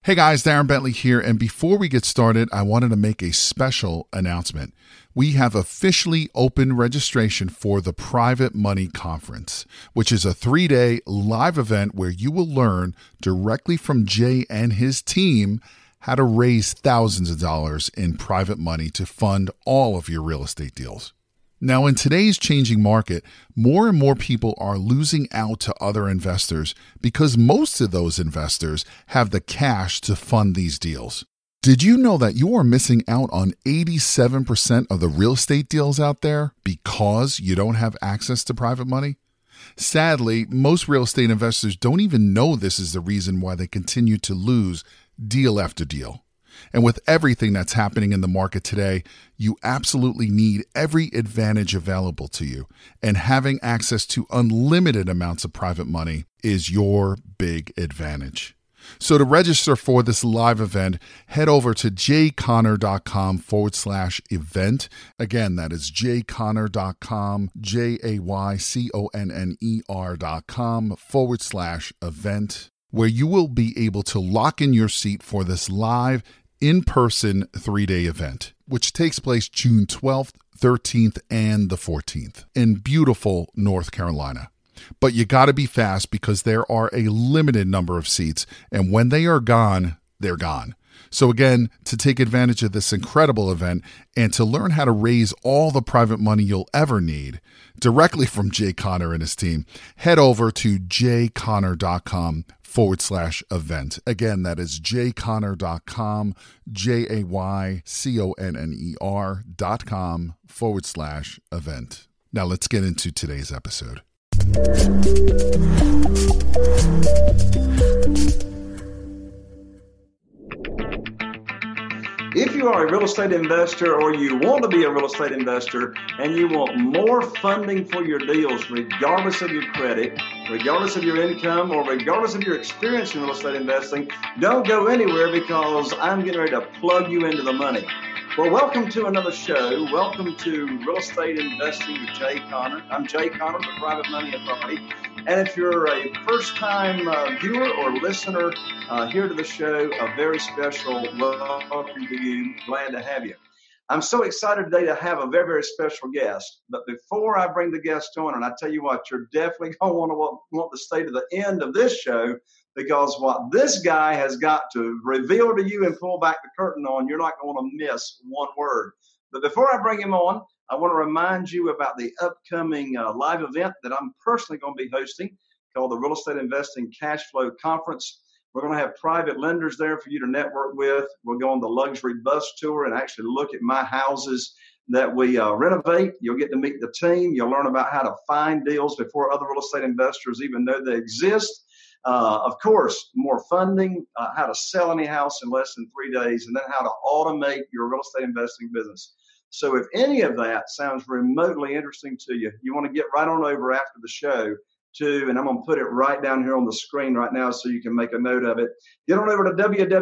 Hey guys, Darren Bentley here, and before we get started, I wanted to make a special announcement. We have officially opened registration for the Private Money Conference, which is a 3-day live event where you will learn directly from Jay and his team how to raise thousands of dollars in private money to fund all of your real estate deals. Now, in today's changing market, more and more people are losing out to other investors because most of those investors have the cash to fund these deals. Did you know that you are missing out on 87% of the real estate deals out there because you don't have access to private money? Sadly, most real estate investors don't even know this is the reason why they continue to lose deal after deal. And with everything that's happening in the market today, you absolutely need every advantage available to you. And having access to unlimited amounts of private money is your big advantage. So to register for this live event, head over to jayconner.com/event. Again, that is jayconner.com, jayconner.com/event, where you will be able to lock in your seat for this live in-person 3-day event, which takes place June 12th, 13th, and the 14th in beautiful North Carolina. But you got to be fast because there are a limited number of seats, and when they are gone, they're gone. So again, to take advantage of this incredible event and to learn how to raise all the private money you'll ever need directly from Jay Conner and his team, head over to jayconner.com/event. Again, that is jayconner.com, jayconner.com/event. Now let's get into today's episode. If you are a real estate investor or you want to be a real estate investor and you want more funding for your deals, regardless of your credit, regardless of your income, or regardless of your experience in real estate investing, don't go anywhere because I'm getting ready to plug you into the money. Well, welcome to another show. Welcome to Real Estate Investing with Jay Conner. I'm Jay Conner, the Private Money Authority. And if you're a first-time viewer or listener here to the show, a very special welcome to you. Glad to have you. I'm so excited today to have a very, very special guest. But before I bring the guest on, and I tell you what, you're definitely going to want to stay to the end of this show, because what this guy has got to reveal to you and pull back the curtain on, you're not going to miss one word. But before I bring him on, I want to remind you about the upcoming live event that I'm personally going to be hosting called the Real Estate Investing Cash Flow Conference. We're going to have private lenders there for you to network with. We'll go on the luxury bus tour and actually look at my houses that we renovate. You'll get to meet the team. You'll learn about how to find deals before other real estate investors even know they exist. Of course, more funding, how to sell any house in less than 3 days, and then how to automate your real estate investing business. So if any of that sounds remotely interesting to you, you want to get right on over after the show to, and I'm going to put it right down here on the screen right now so you can make a note of it. Get on over to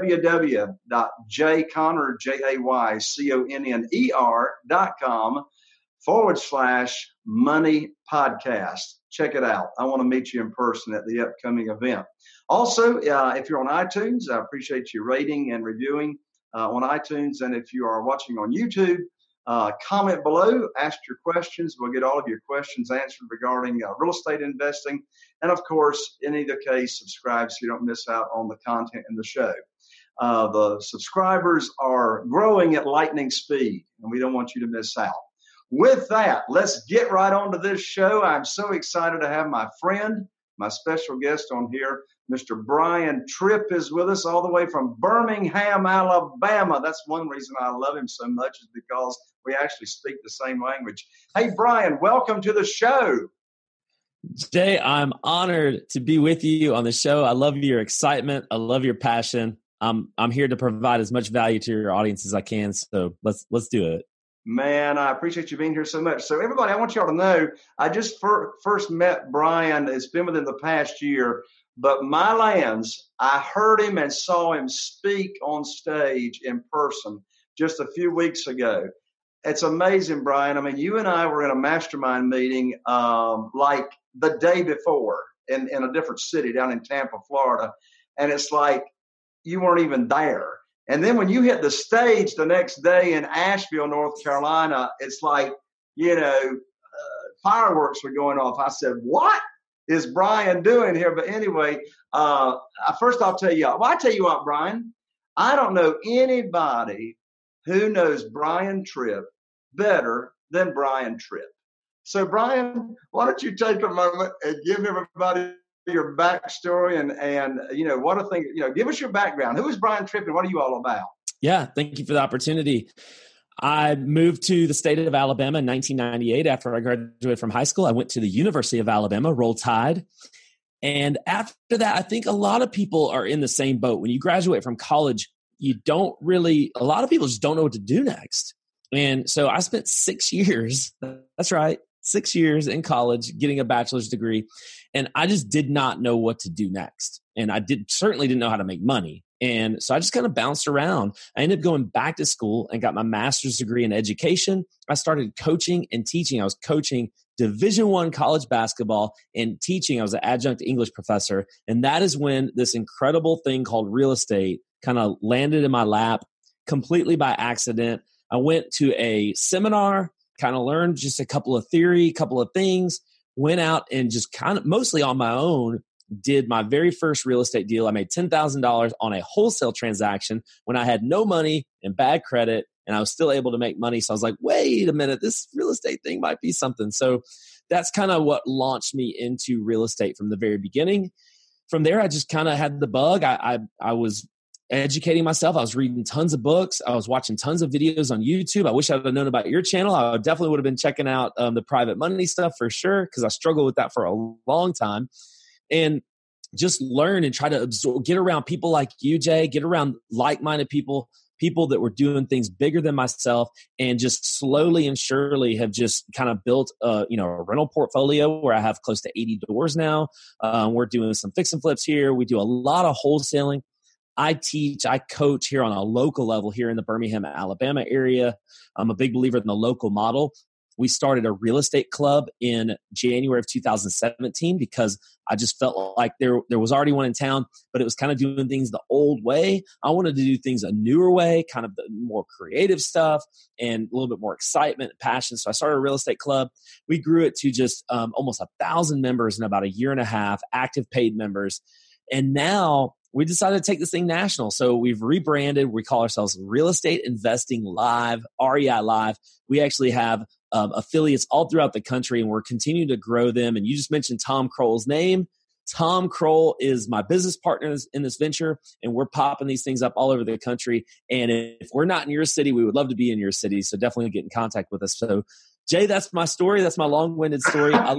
www.jayconner.com/money podcast. Check it out. I want to meet you in person at the upcoming event. Also, if you're on iTunes, I appreciate you rating and reviewing on iTunes. And if you are watching on YouTube, comment below, ask your questions. We'll get all of your questions answered regarding real estate investing. And of course, in either case, subscribe so you don't miss out on the content in the show. The subscribers are growing at lightning speed, and we don't want you to miss out. With that, let's get right on to this show. I'm so excited to have my friend, my special guest on here. Mr. Brian Tripp is with us all the way from Birmingham, Alabama. That's one reason I love him so much, is because we actually speak the same language. Hey, Brian, welcome to the show. Jay, I'm honored to be with you on the show. I love your excitement. I love your passion. I'm here to provide as much value to your audience as I can. So let's do it. Man, I appreciate you being here so much. So everybody, I want y'all to know, I just first met Brian. It's been within the past year, but my lands, I heard him and saw him speak on stage in person just a few weeks ago. It's amazing, Brian. I mean, you and I were in a mastermind meeting like the day before in a different city down in Tampa, Florida. And it's like, you weren't even there. And then when you hit the stage the next day in Asheville, North Carolina, it's like, fireworks were going off. I said, what is Brian doing here? But anyway, first I'll tell you, I tell you what, Brian, I don't know anybody who knows Brian Tripp better than Brian Tripp. So Brian, why don't you take a moment and give everybody your backstory and what a thing, give us your background. Who is Brian Tripp and what are you all about? Yeah, thank you for the opportunity. I moved to the state of Alabama in 1998 after I graduated from high school. I went to the University of Alabama, Roll Tide. And after that, I think a lot of people are in the same boat. When you graduate from college, a lot of people just don't know what to do next. And so I spent 6 years, that's right, 6 years in college getting a bachelor's degree. And I just did not know what to do next. And I certainly didn't know how to make money. And so I just kind of bounced around. I ended up going back to school and got my master's degree in education. I started coaching and teaching. I was coaching Division I college basketball and teaching. I was an adjunct English professor. And that is when this incredible thing called real estate kind of landed in my lap completely by accident. I went to a seminar, kind of learned just a couple of things, went out and just kind of mostly on my own did my very first real estate deal. I made $10,000 on a wholesale transaction when I had no money and bad credit, and I was still able to make money. So I was like, wait a minute, this real estate thing might be something. So that's kind of what launched me into real estate from the very beginning. From there, I just kind of had the bug. I was educating myself. I was reading tons of books. I was watching tons of videos on YouTube. I wish I had known about your channel. I definitely would have been checking out the private money stuff for sure, because I struggled with that for a long time. And just learn and try to absorb, get around people like you, Jay, get around like-minded people that were doing things bigger than myself, and just slowly and surely have just kind of built a rental portfolio where I have close to 80 doors now. We're doing some fix and flips here. We do a lot of wholesaling. I coach here on a local level here in the Birmingham, Alabama area. I'm a big believer in the local model. We started a real estate club in January of 2017 because I just felt like there was already one in town, but it was kind of doing things the old way. I wanted to do things a newer way, kind of the more creative stuff and a little bit more excitement and passion. So I started a real estate club. We grew it to just almost 1,000 members in about a year and a half, active paid members. And now we decided to take this thing national. So we've rebranded. We call ourselves Real Estate Investing Live, REI Live. We actually have affiliates all throughout the country, and we're continuing to grow them. And you just mentioned Tom Kroll's name. Tom Kroll is my business partner in this venture, and we're popping these things up all over the country. And if we're not in your city, we would love to be in your city. So definitely get in contact with us. So Jay, that's my story. That's my long-winded story. I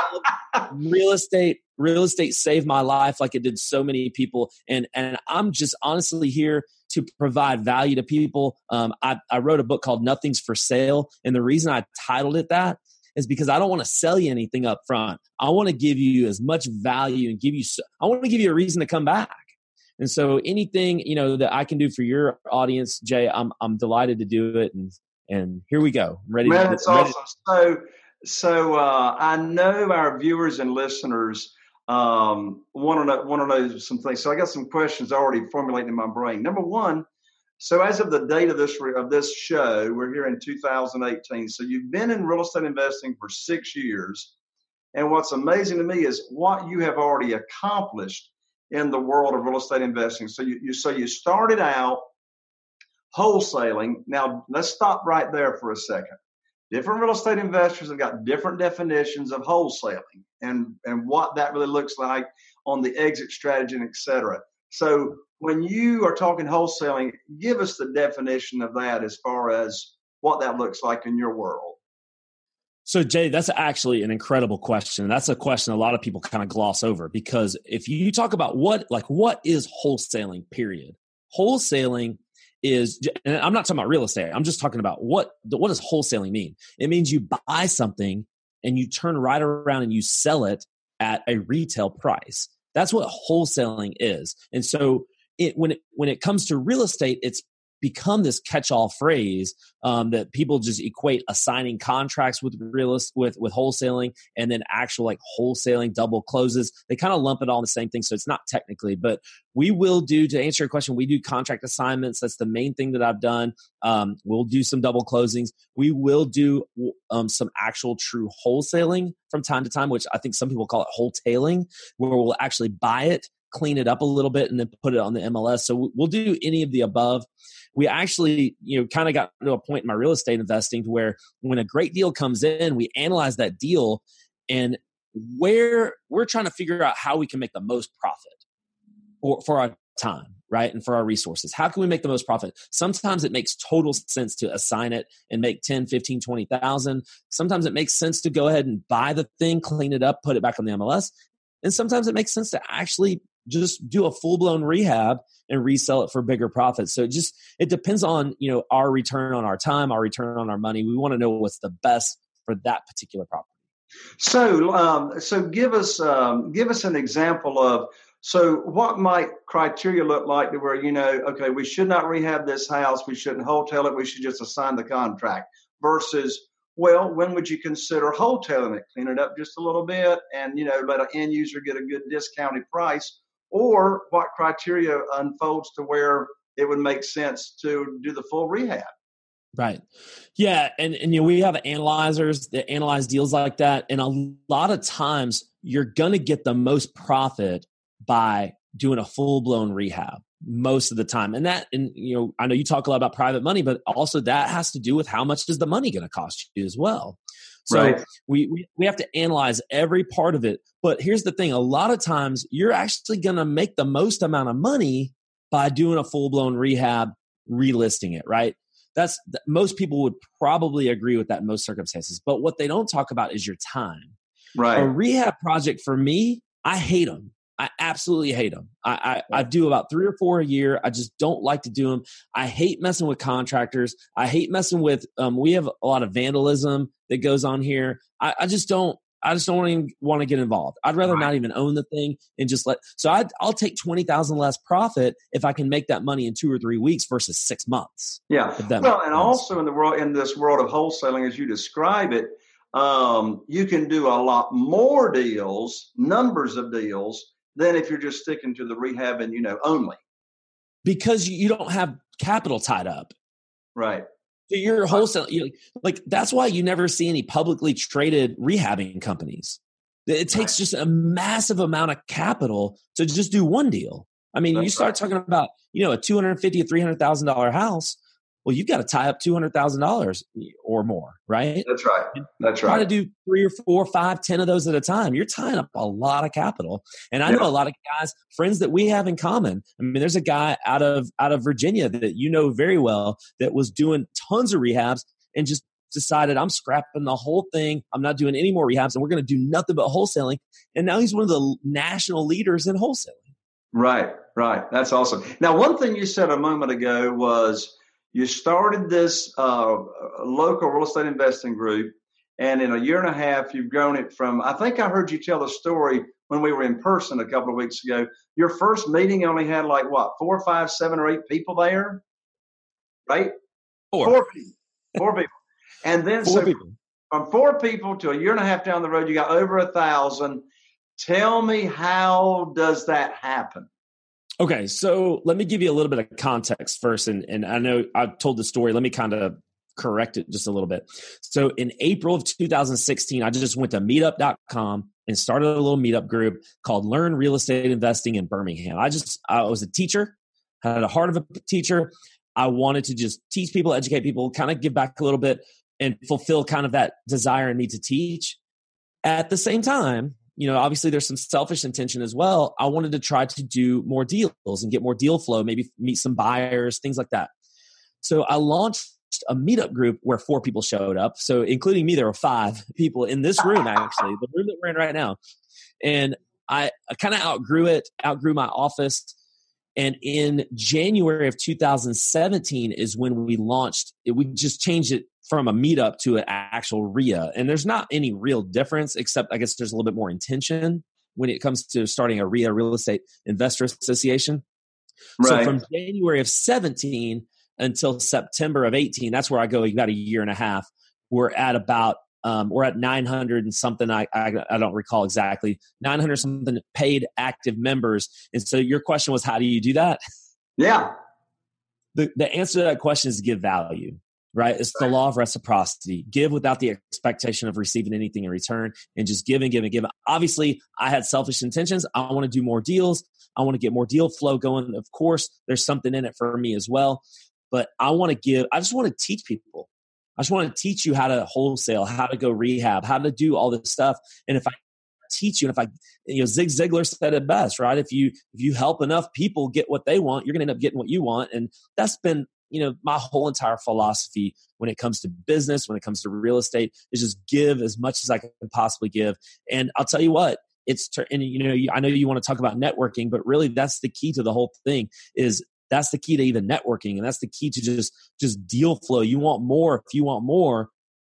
love real estate. Real estate saved my life like it did so many people. And I'm just honestly here to provide value to people. I wrote a book called Nothing's for Sale. And the reason I titled it that is because I don't want to sell you anything up front. I want to give you as much value and I want to give you a reason to come back. And so anything, that I can do for your audience, Jay, I'm delighted to do it. And here we go. I'm ready. Man, that's awesome. So I know our viewers and listeners want to know some things. So I got some questions already formulating in my brain. Number one, so as of the date of this show, we're here in 2018. So you've been in real estate investing for 6 years. And what's amazing to me is what you have already accomplished in the world of real estate investing. So you started out wholesaling. Now let's stop right there for a second. Different real estate investors have got different definitions of wholesaling and what that really looks like on the exit strategy and et cetera. So when you are talking wholesaling, give us the definition of that as far as what that looks like in your world. So Jay, that's actually an incredible question. That's a question a lot of people kind of gloss over, because if you talk about what is wholesaling, period. Wholesaling is, and I'm not talking about real estate. I'm just talking about what does wholesaling mean? It means you buy something and you turn right around and you sell it at a retail price. That's what wholesaling is. And so when it comes to real estate, it's become this catch-all phrase that people just equate assigning contracts with with wholesaling and then actual like wholesaling double closes. They kind of lump it all in the same thing, so it's not technically. But we will do, to answer your question, we do contract assignments. That's the main thing that I've done. We'll do some double closings. We will do some actual true wholesaling from time to time, which I think some people call it wholetailing, where we'll actually buy it, clean it up a little bit, and then put it on the MLS. So we'll do any of the above. We actually, kind of got to a point in my real estate investing to where when a great deal comes in, we analyze that deal and where we're trying to figure out how we can make the most profit for our time, right? And for our resources. How can we make the most profit? Sometimes it makes total sense to assign it and make 10, 15, 20,000. Sometimes it makes sense to go ahead and buy the thing, clean it up, put it back on the MLS. And sometimes it makes sense to actually just do a full-blown rehab and resell it for bigger profits. So it depends on, our return on our time, our return on our money. We want to know what's the best for that particular property. So give us an example of, so what might criteria look like to where, okay, we should not rehab this house, we shouldn't wholesale it, we should just assign the contract, versus, well, when would you consider wholetailing it, clean it up just a little bit and, let an end user get a good discounted price? Or what criteria unfolds to where it would make sense to do the full rehab? Right. Yeah. And we have analyzers that analyze deals like that. And a lot of times you're going to get the most profit by doing a full-blown rehab most of the time. And I know you talk a lot about private money, but also that has to do with how much is the money going to cost you as well. So right. we have to analyze every part of it. But here's the thing. A lot of times you're actually going to make the most amount of money by doing a full-blown rehab, relisting it, right? Most people would probably agree with that in most circumstances. But what they don't talk about is your time. Right. A rehab project for me, I hate them. I absolutely hate them. I do about 3 or 4 a year. I just don't like to do them. I hate messing with contractors. I hate messing with, we have a lot of vandalism that goes on here. I just don't even want to get involved. I'd rather not even own the thing and just I'll take 20,000 less profit if I can make that money in 2 or 3 weeks versus 6 months. Yeah. Well, and also in this world of wholesaling, as you describe it, you can do a lot more deals, numbers of deals, than if you're just sticking to the rehab and, only. Because you don't have capital tied up. Right. So you're wholesale. That's why you never see any publicly traded rehabbing companies. It takes just a massive amount of capital to just do one deal. I mean, you start talking about, a $250,000 to $300,000 house. Well, you've got to tie up $200,000 or more, right? That's right. That's right. Try to do 3 or 4, 5, 10 of those at a time. You're tying up a lot of capital. And I know a lot of guys, friends that we have in common. I mean, there's a guy out of Virginia that you know very well that was doing tons of rehabs and just decided, I'm scrapping the whole thing. I'm not doing any more rehabs, and we're going to do nothing but wholesaling. And now he's one of the national leaders in wholesaling. Right. That's awesome. Now, one thing you said a moment ago was, you started this local real estate investing group, and in a year and a half, you've grown it from, I think I heard you tell a story when we were in person a couple of weeks ago. Your first meeting only had 4, 5, 7, or 8 people there, right? 4 people. 4 people. And then from 4 people to a year and a half down the road, you got over 1,000. Tell me, how does that happen? Okay, so let me give you a little bit of context first, and I know I've told the story. Let me kind of correct it just a little bit. So in April of 2016, I just went to meetup.com and started a little meetup group called Learn Real Estate Investing in Birmingham. I was a teacher, had a heart of a teacher. I wanted to just teach people, educate people, kind of give back a little bit and fulfill kind of that desire in me to teach. At the same time, obviously there's some selfish intention as well. I wanted to try to do more deals and get more deal flow, maybe meet some buyers, things like that. So I launched a meetup group where 4 people showed up. So including me, there were 5 people in this room, actually, the room that we're in right now. And I kind of outgrew my office. And in January of 2017 is when we launched it. We just changed it from a meetup to an actual RIA. And there's not any real difference, except I guess there's a little bit more intention when it comes to starting a RIA, Real Estate Investor Association. Right. So from January of 17 until September of 18, that's where I go about a year and a half. We're at 900 and something. I don't recall exactly 900 something paid active members. And so your question was, how do you do that? Yeah. The answer to that question is give value, right? It's the law of reciprocity. Give without the expectation of receiving anything in return, and just give and give and give. Obviously, I had selfish intentions. I want to do more deals. I want to get more deal flow going. Of course, there's something in it for me as well. But I want to give. I just want to teach people. I just want to teach you how to wholesale, how to go rehab, how to do all this stuff. And if I teach you, and Zig Ziglar said it best, right? If you help enough people get what they want, you're going to end up getting what you want. And that's been, my whole entire philosophy when it comes to business, when it comes to real estate, is just give as much as I can possibly give. And I'll tell you what, I know you want to talk about networking, but really that's the key to the whole thing. That's the key to even networking, and that's the key to just deal flow. You want more. If you want more,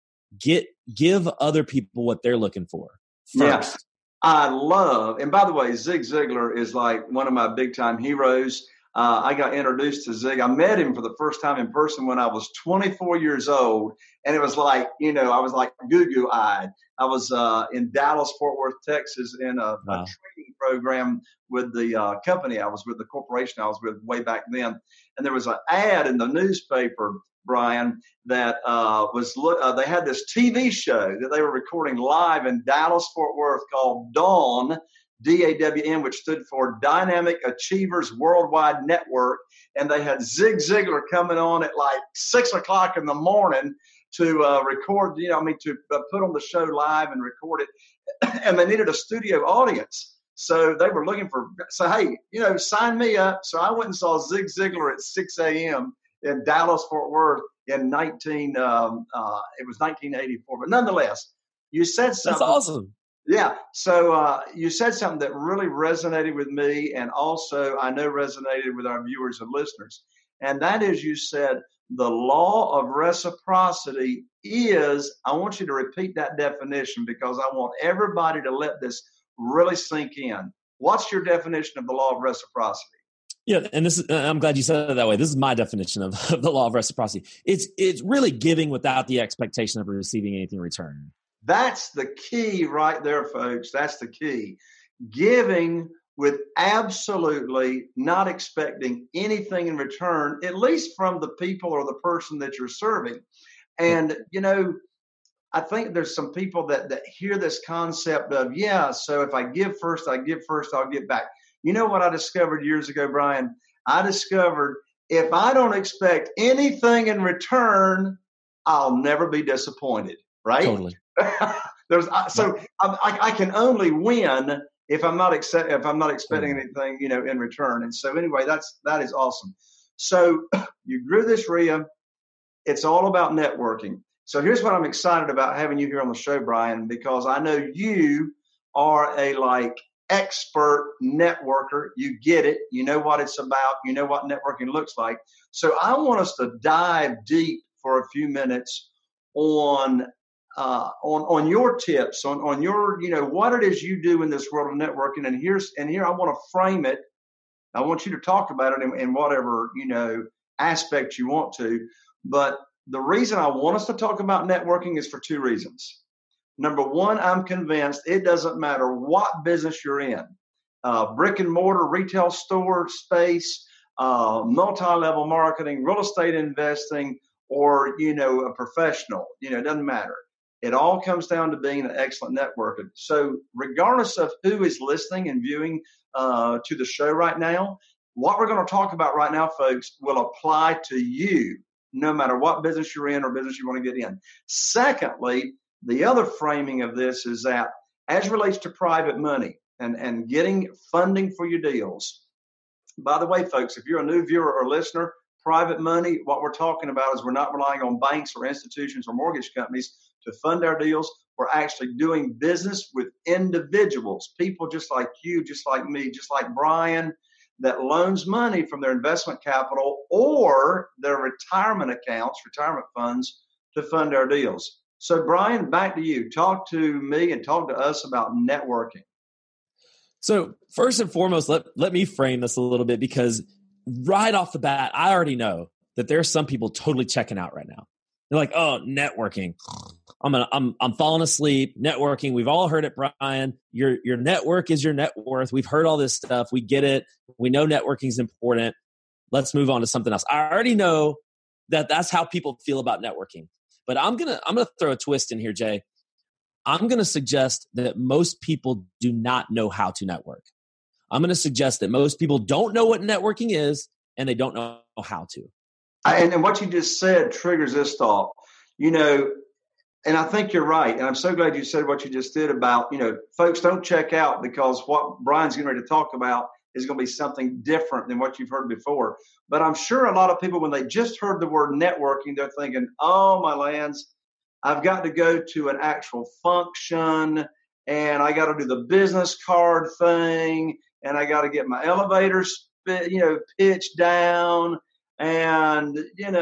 give other people what they're looking for first. Yeah. I love, and by the way, Zig Ziglar is like one of my big time heroes. I got introduced to Zig. I met him for the first time in person when I was 24 years old. And it was like, I was like goo-goo eyed. I was in Dallas, Fort Worth, Texas in a training program with the company I was with, the corporation I was with way back then. And there was an ad in the newspaper, Brian, that they had this TV show that they were recording live in Dallas, Fort Worth called DAWN, DAWN, which stood for Dynamic Achievers Worldwide Network. And they had Zig Ziglar coming on at like 6 o'clock in the morning to record, to put on the show live and record it. And they needed a studio audience. So they were looking hey, sign me up. So I went and saw Zig Ziglar at 6 a.m. in Dallas, Fort Worth in 1984. But nonetheless, you said something. That's awesome. Yeah. So you said something that really resonated with me, and also I know resonated with our viewers and listeners. And that is, you said the law of reciprocity is, I want you to repeat that definition because I want everybody to let this really sink in. What's your definition of the law of reciprocity? Yeah, and I'm glad you said it that way. This is my definition of the law of reciprocity. It's really giving without the expectation of receiving anything in return. That's the key right there, folks. That's the key. Giving with absolutely not expecting anything in return, at least from the people or the person that you're serving. And, I think there's some people that hear this concept of, so if I give first, I'll get back. You know what I discovered years ago, Brian? I discovered if I don't expect anything in return, I'll never be disappointed, right? Totally. I can only win if I'm not expecting anything, in return. And so anyway, that is awesome. So you grew this RIA. It's all about networking. So here's what I'm excited about having you here on the show, Brian, because I know you are a expert networker. You get it. You know what it's about. You know what networking looks like. So I want us to dive deep for a few minutes on your tips, on your, what it is you do in this world of networking. And here I want to frame it. I want you to talk about it in whatever, aspect you want to. But the reason I want us to talk about networking is for two reasons. Number one, I'm convinced it doesn't matter what business you're in, brick and mortar, retail store space, multi-level marketing, real estate investing, or, a professional, it doesn't matter. It all comes down to being an excellent networker. So regardless of who is listening and viewing to the show right now, what we're going to talk about right now, folks, will apply to you no matter what business you're in or business you want to get in. Secondly, the other framing of this is that as it relates to private money and getting funding for your deals. By the way, folks, if you're a new viewer or listener, private money, what we're talking about is we're not relying on banks or institutions or mortgage companies to fund our deals. We're actually doing business with individuals, people just like you, just like me, just like Brian, that loans money from their investment capital or their retirement accounts, retirement funds, to fund our deals. So, Brian, back to you. Talk to me and talk to us about networking. So, first and foremost, let me frame this a little bit, because right off the bat, I already know that there are some people totally checking out right now. They're like, oh, networking. I'm falling asleep. Networking. We've all heard it, Brian. Your network is your net worth. We've heard all this stuff. We get it. We know networking is important. Let's move on to something else. I already know that that's how people feel about networking. But I'm gonna throw a twist in here, Jay. I'm gonna suggest that most people do not know how to network. I'm gonna suggest that most people don't know what networking is and they don't know how to. And what you just said triggers this thought, and I think you're right. And I'm so glad you said what you just did about, folks don't check out, because what Brian's getting ready to talk about is going to be something different than what you've heard before. But I'm sure a lot of people, when they just heard the word networking, they're thinking, oh, my lands, I've got to go to an actual function, and I got to do the business card thing, and I got to get my elevator, pitched down. And,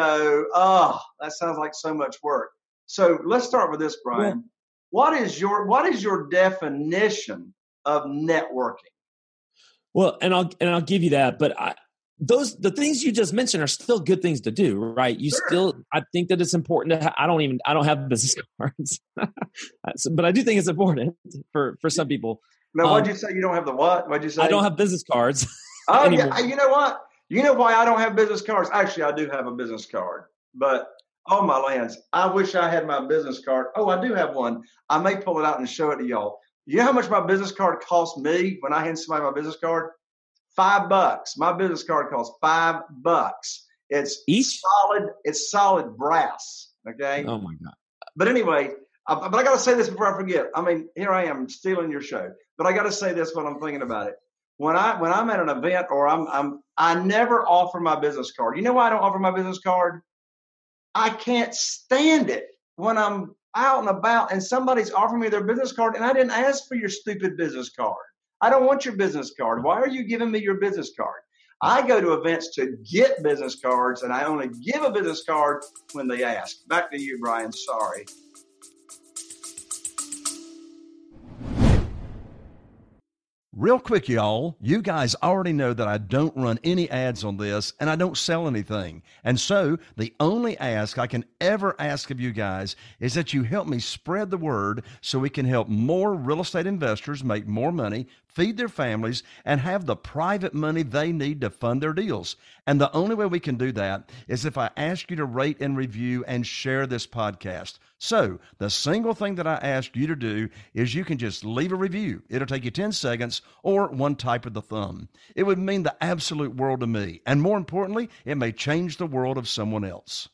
that sounds like so much work. So let's start with this, Brian. Yeah. What is your definition of networking? Well, and I'll give you that, but the things you just mentioned are still good things to do, right? I think that it's important to I don't have business cards, but I do think it's important for some people. Now, what'd you say? You don't have the what? What'd you say? I don't have business cards. Oh, yeah. You know what? You know why I don't have business cards? Actually, I do have a business card, but oh my lands, I wish I had my business card. Oh, I do have one. I may pull it out and show it to y'all. You know how much my business card cost me when I hand somebody my business card? $5. My business card costs $5. It's each solid. It's solid brass. Okay. Oh my God. But anyway, but I got to say this before I forget. I mean, here I am stealing your show, but I got to say this when I'm thinking about it. When I'm at an event or I never offer my business card. You know why I don't offer my business card? I can't stand it when I'm out and about and somebody's offering me their business card and I didn't ask for your stupid business card. I don't want your business card. Why are you giving me your business card? I go to events to get business cards, and I only give a business card when they ask. Back to you, Brian. Sorry. Real quick, y'all, you guys already know that I don't run any ads on this and I don't sell anything. And so the only ask I can ever ask of you guys is that you help me spread the word so we can help more real estate investors make more money, feed their families, and have the private money they need to fund their deals. And the only way we can do that is if I ask you to rate and review and share this podcast. So the single thing that I ask you to do is you can just leave a review. It'll take you 10 seconds or one type of the thumb. It would mean the absolute world to me. And more importantly, it may change the world of someone else.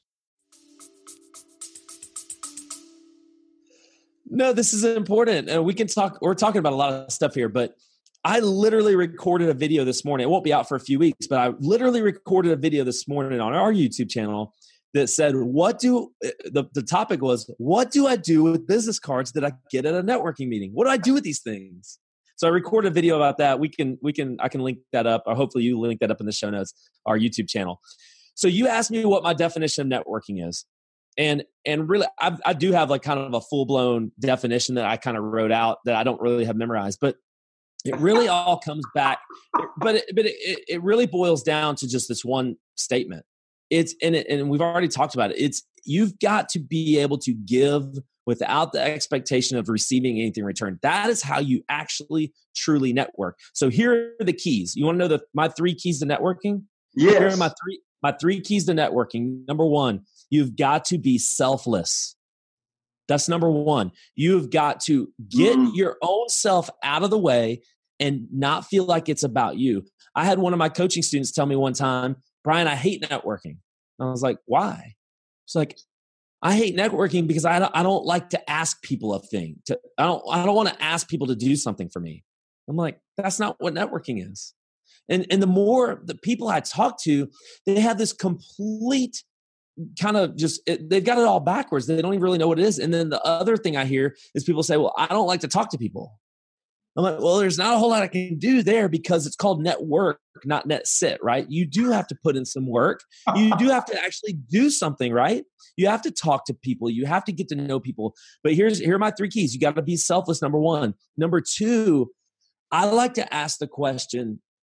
No, this is important. And we're talking about a lot of stuff here, but I literally recorded a video this morning. It won't be out for a few weeks, but I literally recorded a video this morning on our YouTube channel that said, the topic was, what do I do with business cards that I get at a networking meeting? What do I do with these things? So I recorded a video about that. I can link that up, or hopefully you link that up in the show notes, our YouTube channel. So you asked me what my definition of networking is. And really, I do have like kind of a full-blown definition that I kind of wrote out that I don't really have memorized, but it really all comes back, but it really boils down to just this one statement. And we've already talked about it. You've got to be able to give without the expectation of receiving anything in return. That is how you actually truly network. So here are the keys. You want to know my 3 keys to networking? Yes. Here are my three keys to networking. Number 1, you've got to be selfless. That's number 1. You've got to get your own self out of the way and not feel like it's about you. I had one of my coaching students tell me one time, Brian, I hate networking. I was like, why? It's like, I hate networking because I don't like to ask people a thing. I don't want to ask people to do something for me. I'm like, that's not what networking is. And the more the people I talk to, they have this complete kind of they've got it all backwards. They don't even really know what it is. And then the other thing I hear is people say, well, I don't like to talk to people. I'm like, well, there's not a whole lot I can do there because it's called network, not net sit, right? You do have to put in some work. You do have to actually do something, right? You have to talk to people. You have to get to know people. But here are my 3 keys. You got to be selfless, number 1. Number 2, I like to ask the question,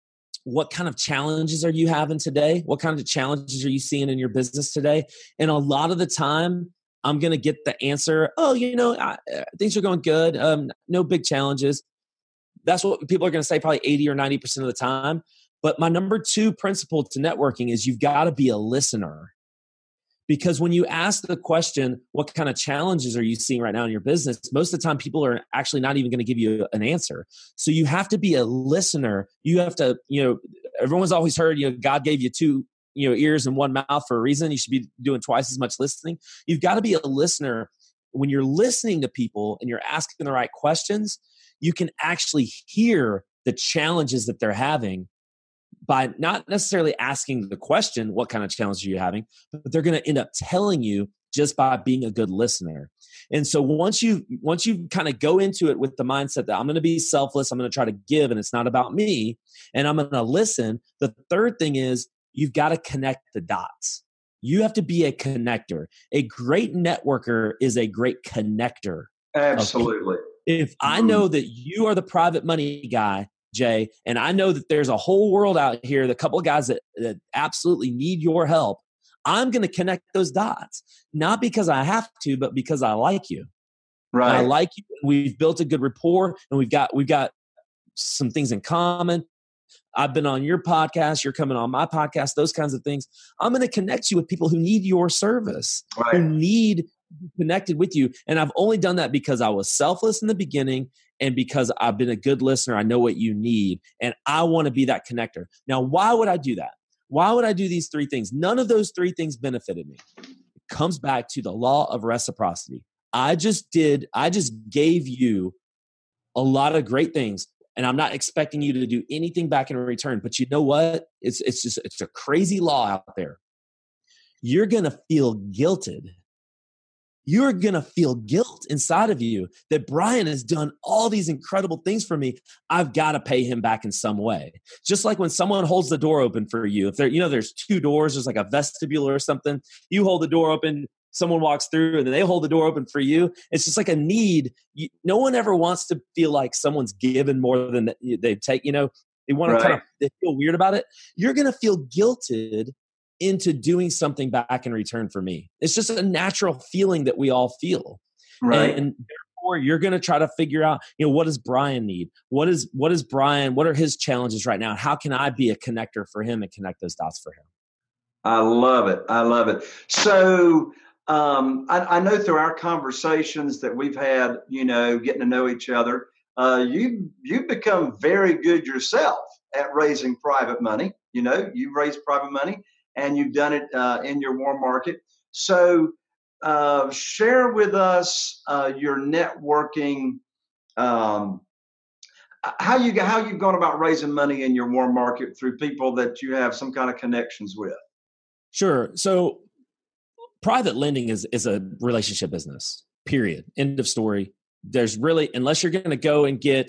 what kind of challenges are you having today? What kind of challenges are you seeing in your business today? And a lot of the time, I'm going to get the answer, things are going good. No big challenges. That's what people are going to say probably 80 or 90% of the time. But my number 2 principle to networking is you've got to be a listener. Because when you ask the question, what kind of challenges are you seeing right now in your business? Most of the time, people are actually not even going to give you an answer. So you have to be a listener. You have to, everyone's always heard, God gave you 2, ears and 1 mouth for a reason. You should be doing twice as much listening. You've got to be a listener. When you're listening to people and you're asking the right questions, you can actually hear the challenges that they're having by not necessarily asking the question, what kind of challenges are you having, but they're going to end up telling you just by being a good listener. And so once you kind of go into it with the mindset that I'm going to be selfless, I'm going to try to give, and it's not about me, and I'm going to listen. The third thing is you've got to connect the dots. You have to be a connector. A great networker is a great connector. Absolutely. If I know that you are the private money guy, Jay, and I know that there's a whole world out here, the couple of guys that absolutely need your help, I'm going to connect those dots, not because I have to, but because I like you. Right. And I like you. We've built a good rapport, and we've got some things in common. I've been on your podcast. You're coming on my podcast, those kinds of things. I'm going to connect you with people who need your service, who need to be connected with you. And I've only done that because I was selfless in the beginning and because I've been a good listener. I know what you need, and I want to be that connector. Now, why would I do that? Why would I do these 3 things? None of those 3 things benefited me. It comes back to the law of reciprocity. I just gave you a lot of great things, and I'm not expecting you to do anything back in return. But you know what? It's a crazy law out there. You're going to feel guilted. You're going to feel guilt inside of you that Brian has done all these incredible things for me. I've got to pay him back in some way. Just like when someone holds the door open for you, if there's 2 doors, there's like a vestibule or something, you hold the door open, someone walks through, and then they hold the door open for you. It's just like a need. No one ever wants to feel like someone's given more than they take, they want to they feel weird about it. You're going to feel guilted into doing something back in return for me. It's just a natural feeling that we all feel. Right. And therefore you're going to try to figure out, what does Brian need? What is Brian? What are his challenges right now? How can I be a connector for him and connect those dots for him? I love it. So I know through our conversations that we've had, getting to know each other, you've become very good yourself at raising private money. You've raised private money, and you've done it in your warm market. So share with us your networking, how you've gone about raising money in your warm market through people that you have some kind of connections with. Sure. So private lending is a relationship business, period. End of story. There's really, unless you're going to go and get,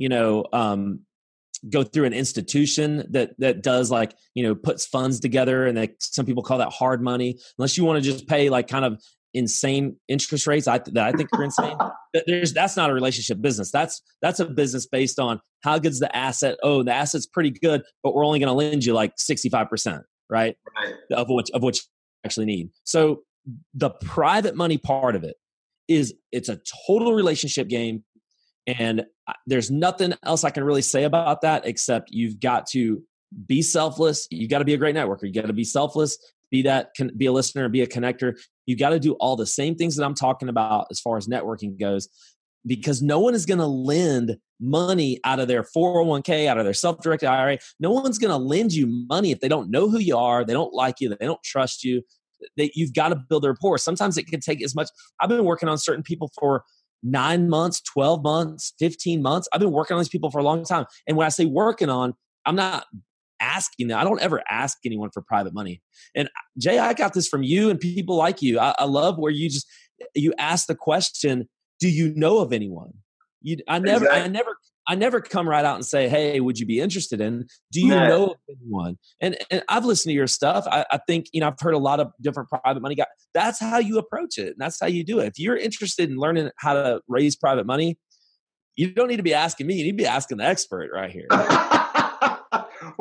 go through an institution that does puts funds together, and some people call that hard money. Unless you want to just pay kind of insane interest rates that I think are insane. That's not a relationship business. That's a business based on how good's the asset. Oh, the asset's pretty good, but we're only going to lend you 65%, right? Of what you actually need. So the private money part of it it's a total relationship game. And there's nothing else I can really say about that except you've got to be selfless. You got to be a great networker. You got to be selfless, be a listener, be a connector. You got to do all the same things that I'm talking about as far as networking goes, because no one is going to lend money out of their 401k, out of their self-directed IRA. No one's going to lend you money if they don't know who you are, they don't like you, they don't trust you. You've got to build a rapport. Sometimes it can take as much. I've been working on certain people for 9 months, 12 months, 15 months. I've been working on these people for a long time. And when I say working on, I'm not asking them. I don't ever ask anyone for private money. And Jay, I got this from you and people like you. I love where you ask the question, do you know of anyone? I never come right out and say, hey, would you be interested in? Do you know of anyone? And I've listened to your stuff. I think, I've heard a lot of different private money guys. That's how you approach it. And that's how you do it. If you're interested in learning how to raise private money, you don't need to be asking me. You need to be asking the expert right here. Well,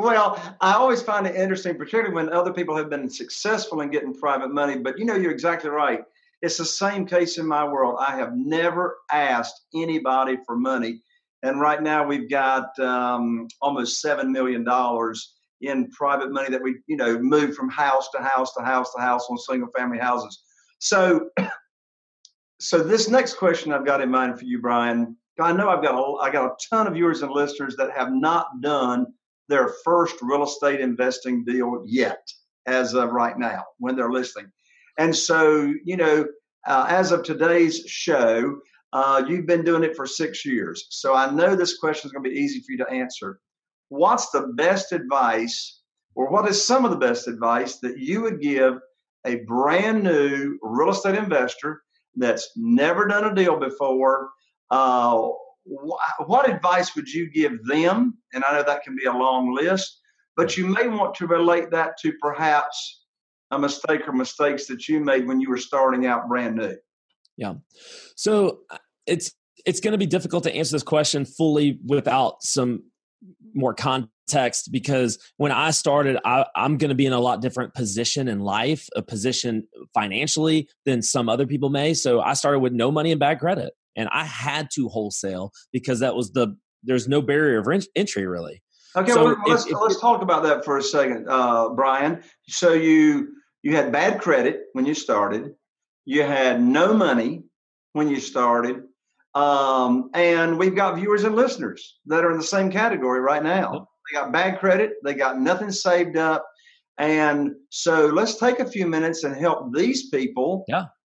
Well, I always find it interesting, particularly when other people have been successful in getting private money. But you're exactly right. It's the same case in my world. I have never asked anybody for money. And right now we've got almost $7 million in private money that we, move from house to house to house to house on single family houses. So this next question I've got in mind for you, Brian, I know I got a ton of viewers and listeners that have not done their first real estate investing deal yet as of right now when they're listening. And so, as of today's show, you've been doing it for 6 years. So I know this question is going to be easy for you to answer. What's the best advice, or what is some of the best advice that you would give a brand new real estate investor that's never done a deal before? What advice would you give them? And I know that can be a long list, but you may want to relate that to perhaps a mistake or mistakes that you made when you were starting out brand new. Yeah. So it's going to be difficult to answer this question fully without some more context, because when I started, I'm going to be in a lot different position in life, a position financially than some other people may. So I started with no money and bad credit, and I had to wholesale because there's no barrier of entry really. Okay, so let's talk about that for a second, Brian. So you had bad credit when you started. You had no money when you started. And we've got viewers and listeners that are in the same category right now. Yep. They got bad credit. They got nothing saved up. And so let's take a few minutes and help these people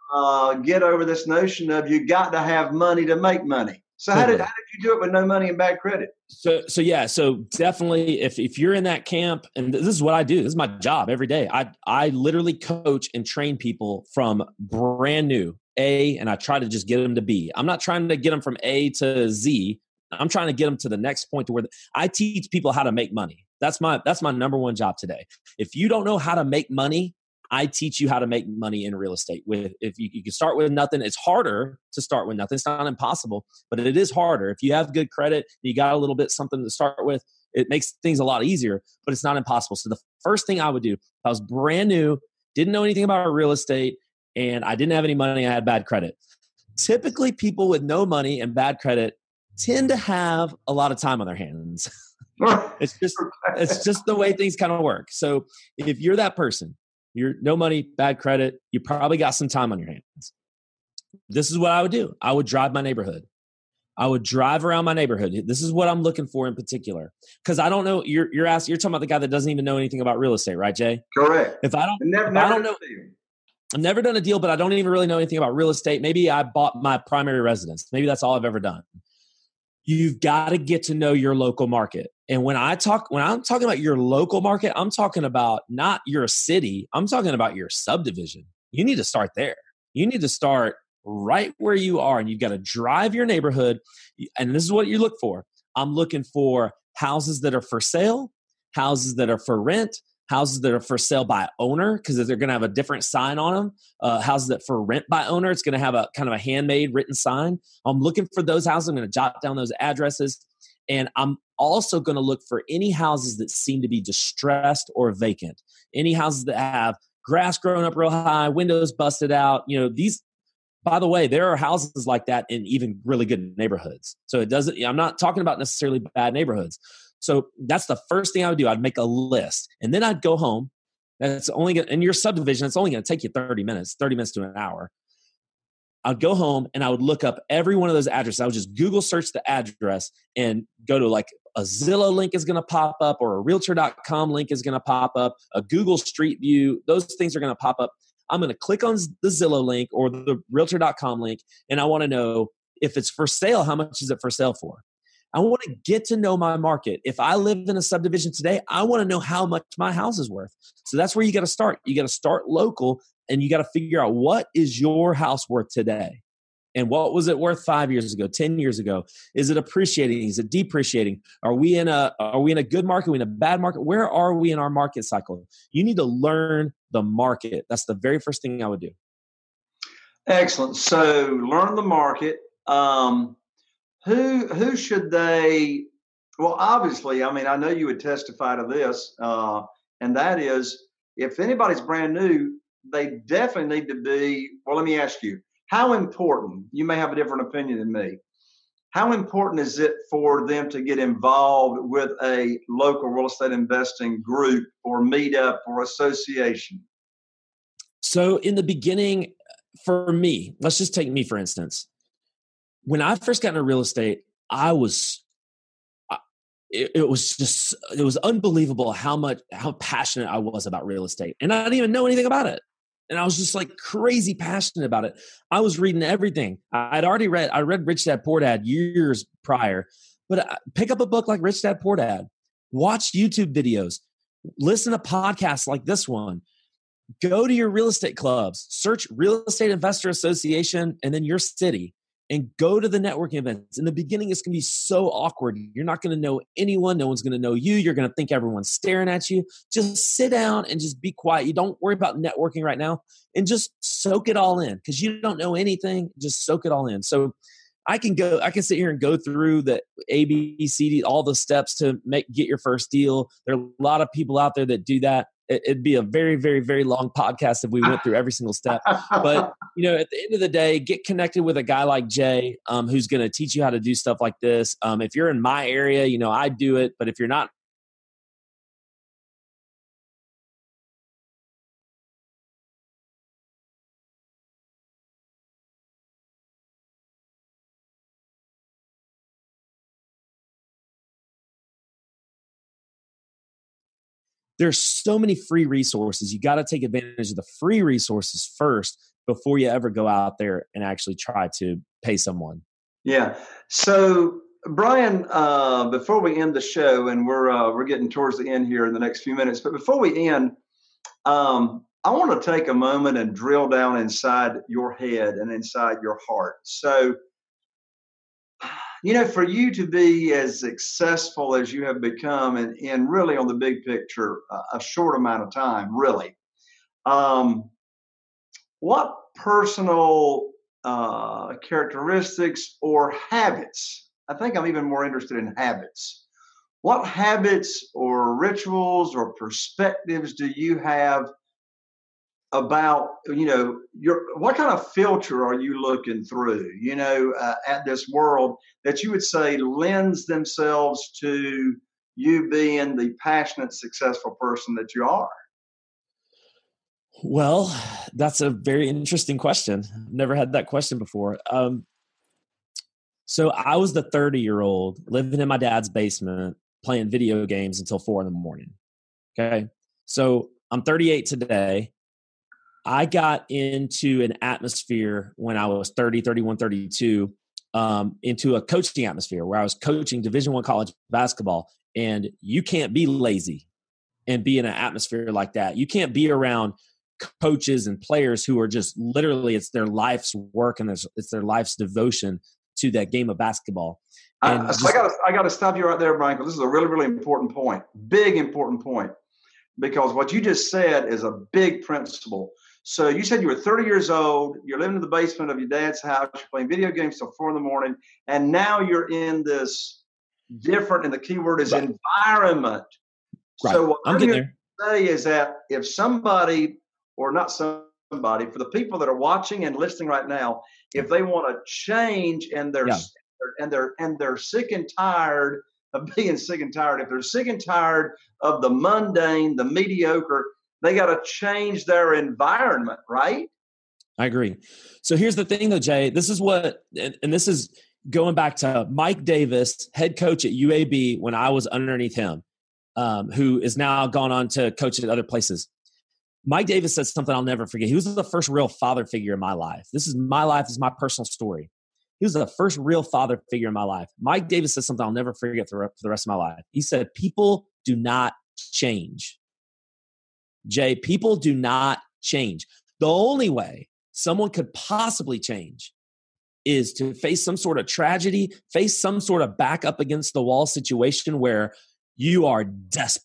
get over this notion of you got to have money to make money. So how did you do it with no money and bad credit? So definitely if you're in that camp, and this is what I do, this is my job every day. I literally coach and train people from brand new A, and I try to just get them to B. I'm not trying to get them from A to Z. I'm trying to get them to the next point to where I teach people how to make money. That's my number one job today. If you don't know how to make money, I teach you how to make money in real estate. If you can start with nothing, it's harder to start with nothing. It's not impossible, but it is harder. If you have good credit, you got a little bit something to start with, it makes things a lot easier, but it's not impossible. So the first thing I would do, if I was brand new, didn't know anything about real estate, and I didn't have any money, I had bad credit. Typically, people with no money and bad credit tend to have a lot of time on their hands. It's just the way things kind of work. So if you're that person, you're no money, bad credit, you probably got some time on your hands. This is what I would do. I would drive my neighborhood. I would drive around my neighborhood. This is what I'm looking for in particular. Because I don't know, you're talking about the guy that doesn't even know anything about real estate, right, Jay? Correct. If I don't know, I've never done a deal, but I don't even really know anything about real estate. Maybe I bought my primary residence. Maybe that's all I've ever done. You've got to get to know your local market. And when I'm talking about your local market, I'm talking about not your city. I'm talking about your subdivision. You need to start there. You need to start right where you are, and you've got to drive your neighborhood. And this is what you look for. I'm looking for houses that are for sale, houses that are for rent, houses that are for sale by owner, because they're going to have a different sign on them. Houses that for rent by owner, it's going to have a kind of a handmade written sign. I'm looking for those houses. I'm going to jot down those addresses. And I'm also going to look for any houses that seem to be distressed or vacant. Any houses that have grass growing up real high, windows busted out. These, by the way, there are houses like that in even really good neighborhoods. So I'm not talking about necessarily bad neighborhoods. So that's the first thing I would do. I'd make a list, and then I'd go home. That's only in your subdivision. It's only going to take you 30 minutes to an hour. I'd go home and I would look up every one of those addresses. I would just Google search the address and go to like a Zillow link is going to pop up, or a realtor.com link is going to pop up, a Google Street View. Those things are going to pop up. I'm going to click on the Zillow link or the realtor.com link, and I want to know if it's for sale, how much is it for sale for? I want to get to know my market. If I live in a subdivision today, I want to know how much my house is worth. So that's where you got to start. You got to start local, and you got to figure out what is your house worth today. And what was it worth 5 years ago, 10 years ago? Is it appreciating? Is it depreciating? Are we in a good market? Are we in a bad market? Where are we in our market cycle? You need to learn the market. That's the very first thing I would do. Excellent. So learn the market. Who should they? Well, obviously, I mean, I know you would testify to this, and that is, if anybody's brand new, they definitely need to be. Well, let me ask you, how important? You may have a different opinion than me. How important is it for them to get involved with a local real estate investing group or meetup or association? So in the beginning, for me, let's just take me for instance. When I first got into real estate, it was unbelievable how passionate I was about real estate. And I didn't even know anything about it. And I was just like crazy passionate about it. I was reading everything. I read Rich Dad Poor Dad years prior, but pick up a book like Rich Dad Poor Dad, watch YouTube videos, listen to podcasts like this one, go to your real estate clubs, search Real Estate Investor Association and then your city, and go to the networking events. In the beginning, it's going to be so awkward. You're not going to know anyone. No one's going to know you. You're going to think everyone's staring at you. Just sit down and just be quiet. You don't worry about networking right now, and just soak it all in, because you don't know anything. Just soak it all in. So I can sit here and go through the A, B, C, D, all the steps to get your first deal. There are a lot of people out there that do that. It'd be a very, very, very long podcast if we went through every single step. But, at the end of the day, get connected with a guy like Jay, who's going to teach you how to do stuff like this. If you're in my area, I do it. But if you're not, there's so many free resources. You got to take advantage of the free resources first before you ever go out there and actually try to pay someone. Yeah. So, Brian, before we end the show, and we're getting towards the end here in the next few minutes, but before we end, I want to take a moment and drill down inside your head and inside your heart. So, for you to be as successful as you have become, and really on the big picture, a short amount of time, really, what personal characteristics or habits? I think I'm even more interested in habits. What habits or rituals or perspectives do you have about, what kind of filter are you looking through, at this world that you would say lends themselves to you being the passionate, successful person that you are? Well, that's a very interesting question. Never had that question before. So I was the 30-year-old living in my dad's basement, playing video games until 4 a.m. Okay. So I'm 38 today. I got into an atmosphere when I was 30, 31, 32, into a coaching atmosphere where I was coaching Division I college basketball. And you can't be lazy and be in an atmosphere like that. You can't be around coaches and players who are just literally, it's their life's work and it's their life's devotion to that game of basketball. And I got to stop you right there, Brian, because this is a really, really important point, big important point, because what you just said is a big principle. So you said you were 30 years old, you're living in the basement of your dad's house, you're playing video games till 4 a.m, and now you're in this different, and the key word is environment. Right. So what I'm getting there. Say is that if somebody, or not somebody, for the people that are watching and listening right now, if they want to change and they're sick and tired of being sick and tired, if they're sick and tired of the mundane, the mediocre, they got to change their environment, right? I agree. So here's the thing though, Jay, this is going back to Mike Davis, head coach at UAB when I was underneath him, who is now gone on to coach at other places. Mike Davis said something I'll never forget. He was the first real father figure in my life. This is my life. This is my personal story. He was the first real father figure in my life. Mike Davis said something I'll never forget for the rest of my life. He said, people do not change. Jay, people do not change. The only way someone could possibly change is to face some sort of tragedy, face some sort of back up against the wall situation where you are desperate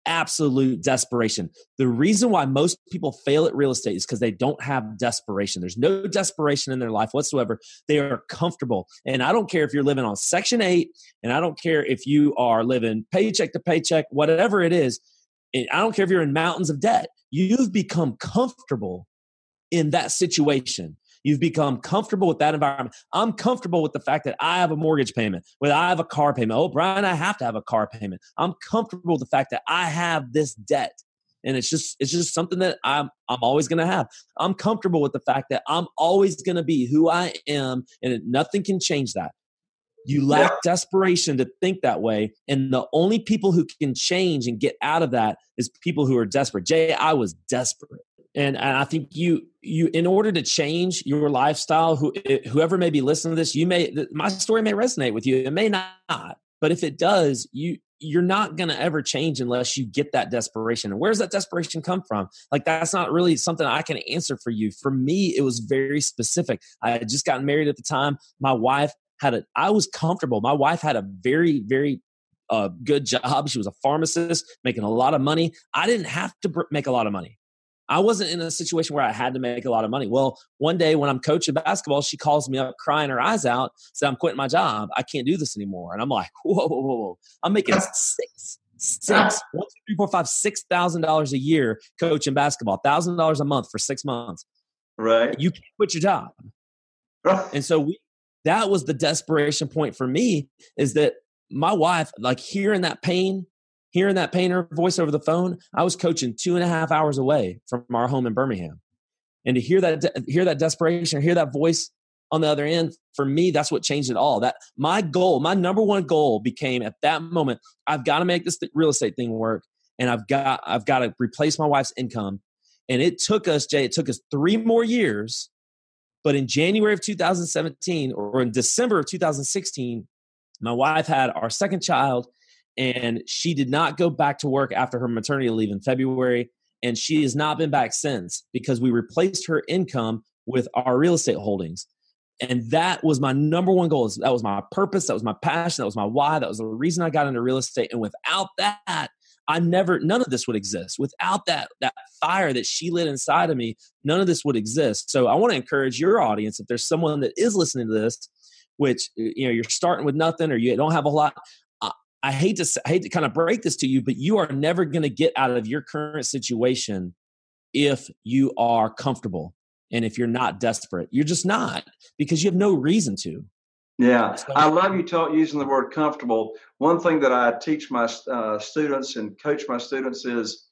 absolute desperation. The reason why most people fail at real estate is because they don't have desperation. There's no desperation in their life whatsoever. They are comfortable. And I don't care if you're living on Section 8, and I don't care if you are living paycheck to paycheck, whatever it is. And I don't care if you're in mountains of debt. You've become comfortable in that situation. You've become comfortable with that environment. I'm comfortable with the fact that I have a mortgage payment, whether I have a car payment. Oh, Brian, I have to have a car payment. I'm comfortable with the fact that I have this debt. And it's just something that I'm always going to have. I'm comfortable with the fact that I'm always going to be who I am, and nothing can change that. You lack desperation to think that way. And the only people who can change and get out of that is people who are desperate. Jay, I was desperate. And I think you, in order to change your lifestyle, whoever may be listening to this, my story may resonate with you. It may not, but if it does, you're not going to ever change unless you get that desperation. And where's that desperation come from? Like, that's not really something I can answer for you. For me, it was very specific. I had just gotten married at the time. My wife I was comfortable. My wife had a very, very good job. She was a pharmacist making a lot of money. I didn't have to make a lot of money. I wasn't in a situation where I had to make a lot of money. Well, one day when I'm coaching basketball, she calls me up crying her eyes out, said, I'm quitting my job. I can't do this anymore. And I'm like, whoa. I'm making $6,000 a year coaching basketball, $1,000 a month for 6 months. Right. You can't quit your job. Right. And so that was the desperation point for me, is that my wife, like hearing that pain, her voice over the phone, I was coaching 2.5 hours away from our home in Birmingham. And to hear that desperation, hear that voice on the other end, for me, that's what changed it all. That my number one goal became at that moment, I've got to make this real estate thing work. And I've got to replace my wife's income. And it took us 3 more years. But in January of 2017 or in December of 2016, my wife had our second child. And she did not go back to work after her maternity leave in February. And she has not been back since, because we replaced her income with our real estate holdings. And that was my number one goal. That was my purpose. That was my passion. That was my why. That was the reason I got into real estate. And without that, none of this would exist. Without that fire that she lit inside of me, none of this would exist. So I want to encourage your audience, if there's someone that is listening to this, which, you're starting with nothing or you don't have a lot, I hate to kind of break this to you, but you are never going to get out of your current situation if you are comfortable and if you're not desperate. You're just not, because you have no reason to. Yeah, I love you using the word comfortable. One thing that I teach my students and coach my students is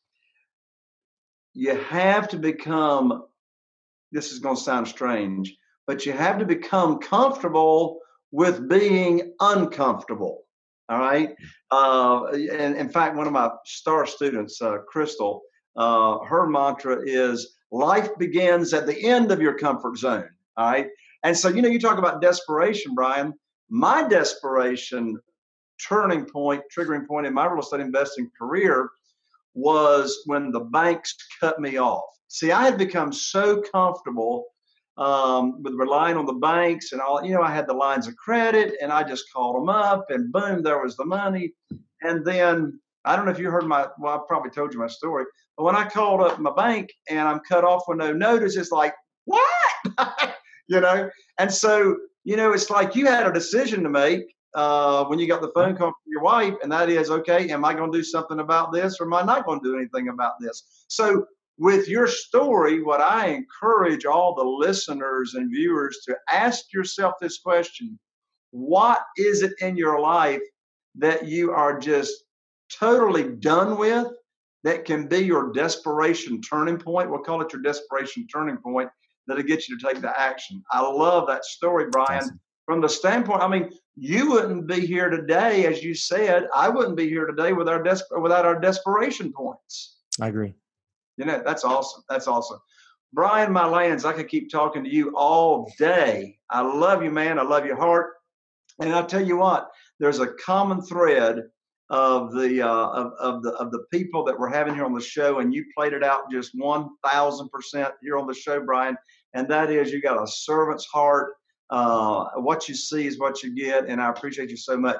you have to become, this is going to sound strange, but you have to become comfortable with being uncomfortable. All right. And in fact, one of my star students, Crystal, her mantra is life begins at the end of your comfort zone. All right. And so, you talk about desperation, Brian. My desperation triggering point in my real estate investing career was when the banks cut me off. See, I had become so comfortable with relying on the banks and all. I had the lines of credit and I just called them up and boom, there was the money. And then I don't know if you heard I probably told you my story, but when I called up my bank and I'm cut off with no notice, it's like, what? And so, it's like you had a decision to make when you got the phone call from your wife, and that is, okay, am I going to do something about this or am I not going to do anything about this? So with your story, what I encourage all the listeners and viewers to ask yourself this question: what is it in your life that you are just totally done with that can be your desperation turning point? We'll call it your desperation turning point that'll get you to take the action. I love that story, Brian. Awesome. From the standpoint, you wouldn't be here today, as you said. I wouldn't be here today without our desperation points. I agree. That's awesome. That's awesome. Brian, my lands, I could keep talking to you all day. I love you, man. I love your heart. And I'll tell you what, there's a common thread of the people that we're having here on the show, and you played it out just 1,000% here on the show, Brian. And that is, you got a servant's heart. What you see is what you get, and I appreciate you so much.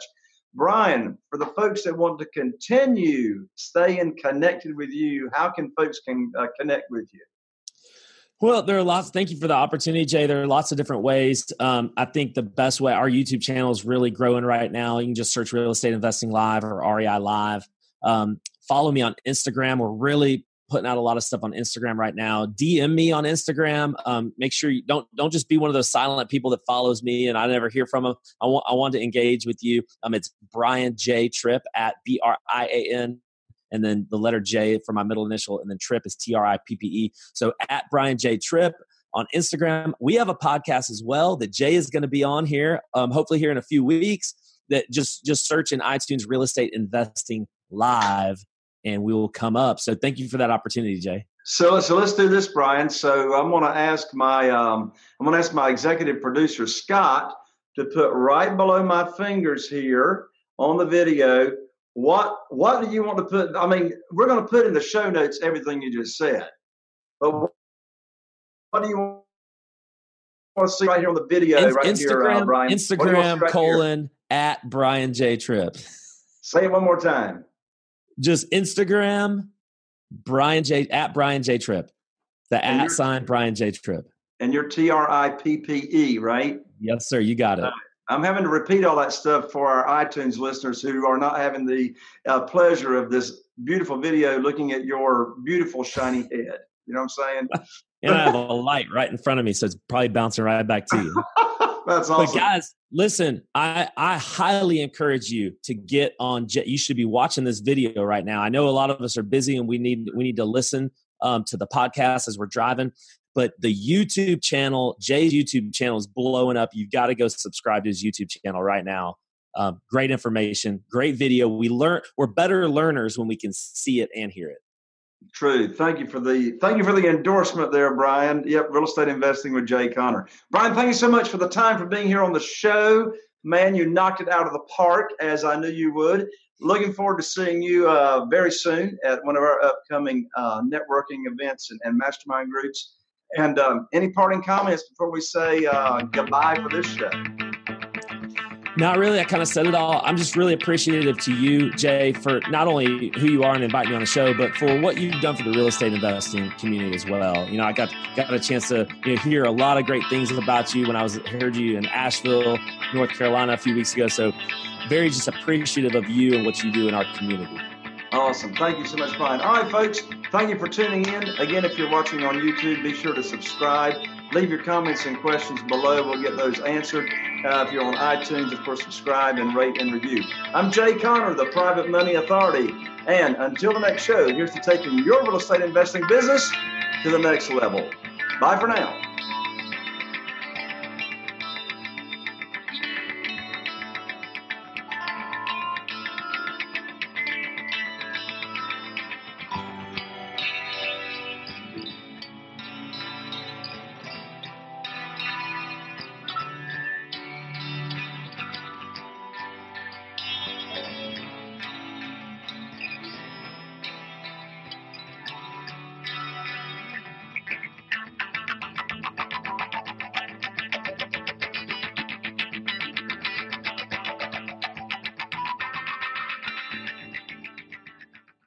Brian, for the folks that want to continue staying connected with you, how can folks connect with you? Well, there are lots. Thank you for the opportunity, Jay. There are lots of different ways. I think the best way, our YouTube channel is really growing right now. You can just search Real Estate Investing Live or REI Live. Follow me on Instagram. We're really putting out a lot of stuff on Instagram right now. DM me on Instagram. Make sure you don't just be one of those silent people that follows me and I never hear from them. I want to engage with you. It's Brian J. Tripp at BRIAN. And then the letter J for my middle initial, and then Tripp is TRIPPE. So at Brian J. Tripp on Instagram. We have a podcast as well that Jay is going to be on here, hopefully here in a few weeks. That just search in iTunes Real Estate Investing Live, and we will come up. So thank you for that opportunity, Jay. So let's do this, Brian. So I'm going to ask my executive producer Scott to put right below my fingers here on the video. What do you want to put? I mean, we're going to put in the show notes everything you just said. But what do you want to see right here on the video? Instagram, here, Brian? Instagram : at Brian J. Tripp. Say it one more time. Just Instagram, at Brian J. Tripp. The at sign Brian J. Tripp. And you're TRIPPE, right? Yes, sir. You got it. I'm having to repeat all that stuff for our iTunes listeners who are not having the pleasure of this beautiful video looking at your beautiful shiny head. You know what I'm saying? And I have a light right in front of me, so it's probably bouncing right back to you. That's awesome. But guys, listen, I highly encourage you to get on. You should be watching this video right now. I know a lot of us are busy and we need to listen to the podcast as we're driving. But the YouTube channel, Jay's YouTube channel is blowing up. You've got to go subscribe to his YouTube channel right now. Great information, great video. We're better learners when we can see it and hear it. True. Thank you for the endorsement there, Brian. Yep, Real Estate Investing with Jay Conner. Brian, thank you so much for the time, for being here on the show. Man, you knocked it out of the park, as I knew you would. Looking forward to seeing you very soon at one of our upcoming networking events and mastermind groups. And any parting comments before we say goodbye for this show? Not really. I kind of said it all. I'm just really appreciative to you, Jay, for not only who you are and inviting me on the show, but for what you've done for the real estate investing community as well. You know, I got a chance to hear a lot of great things about you when I heard you in Asheville, North Carolina a few weeks ago. So very just appreciative of you and what you do in our community. Awesome. Thank you so much, Brian. All right, folks, thank you for tuning in. Again, if you're watching on YouTube, be sure to subscribe. Leave your comments and questions below. We'll get those answered. If you're on iTunes, of course, subscribe and rate and review. I'm Jay Conner, the Private Money Authority. And until the next show, here's to taking your real estate investing business to the next level. Bye for now.